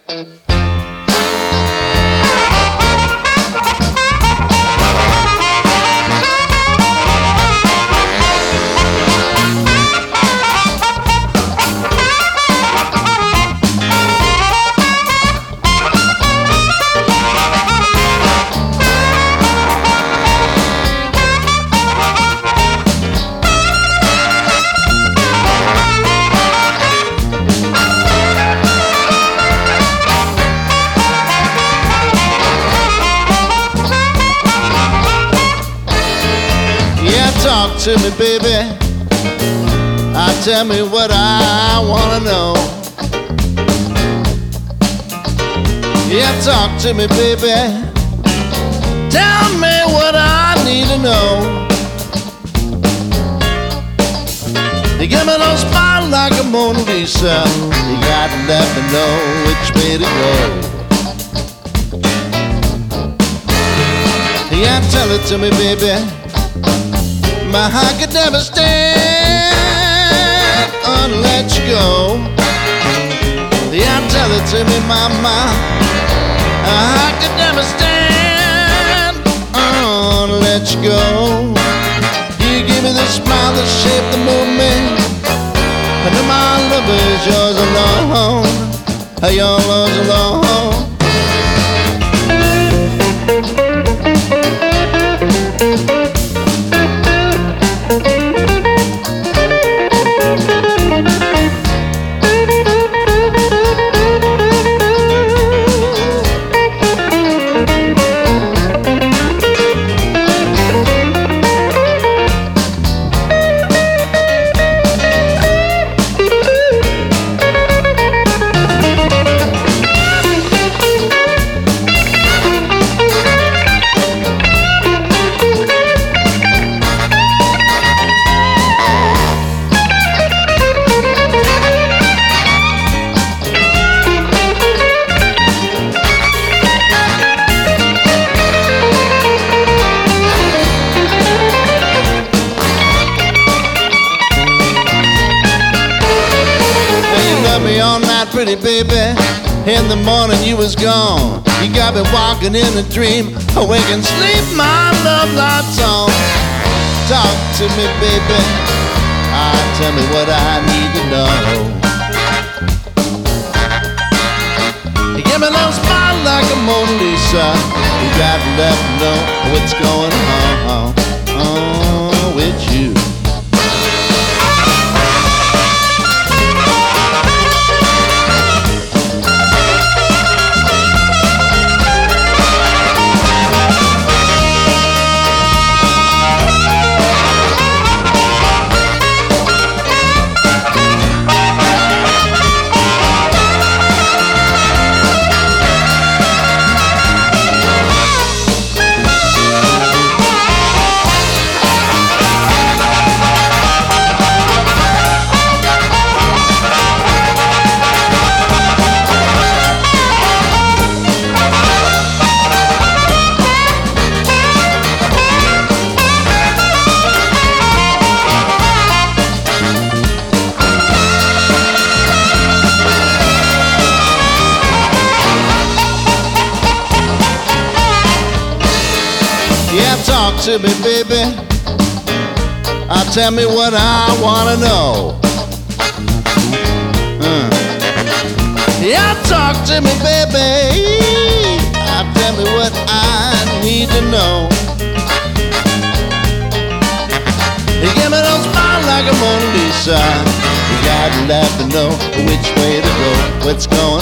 Talk to me, baby. Tell me what I wanna know. Yeah, talk to me, baby. Tell me what I need to know. You give me those smile like a Mona Lisa. You got to let me know which way to go. Yeah, tell it to me, baby. My heart could never stand unlet you go. Yeah, tell it to me, mama. My heart could never stand unlet you go. You give me the smile that shaped the movement, and my love is yours alone. Yours alone. Pretty baby, in the morning you was gone. You got me walking in a dream, awake and sleep, my love lights on. Talk to me, baby. Tell me what I need to know. You give me a little smile like a Mona Lisa. You got to let me know what's going on with you. Talk to me, baby. Tell me what I wanna know. Yeah, talk to me, baby. Tell me what I need to know. You give me those smile like a Mona Lisa. You gotta let me know which way to go. What's going